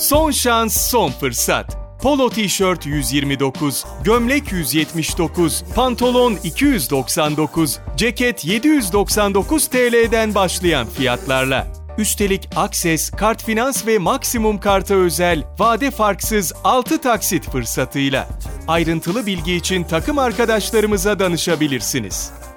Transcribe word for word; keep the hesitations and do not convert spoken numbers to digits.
Son şans, son fırsat. Polo tişört yüz yirmi dokuz, gömlek yüz yetmiş dokuz, pantolon iki yüz doksan dokuz, ceket yedi yüz doksan dokuz T L'den başlayan fiyatlarla. Üstelik Akses, Kart Finans ve Maksimum Kart'a özel vade farksız altı taksit fırsatıyla. Ayrıntılı bilgi için takım arkadaşlarımıza danışabilirsiniz.